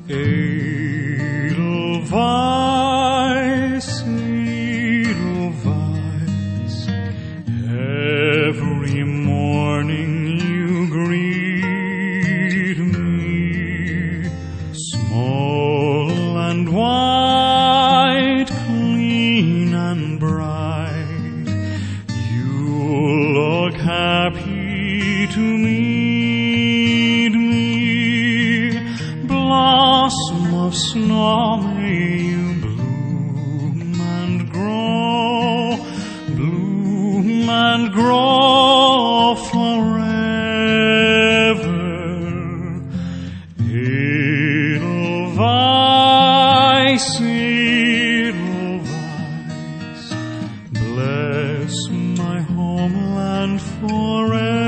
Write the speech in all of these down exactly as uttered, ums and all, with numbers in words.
Edelweiss, Edelweiss, every morning you greet me, small and white, clean and bright, you look happy to meet me. Blossom of snow, may you bloom and grow, bloom and grow forever. Edelweiss, Edelweiss, bless my homeland forever.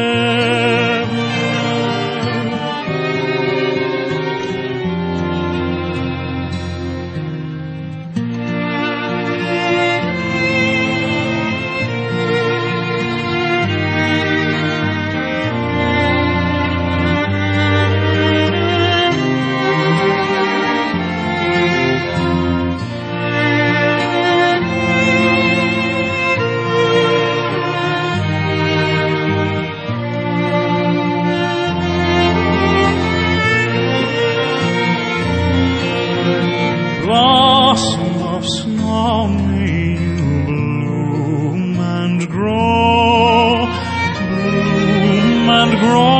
Blossom of snow, may you bloom and grow, bloom and grow.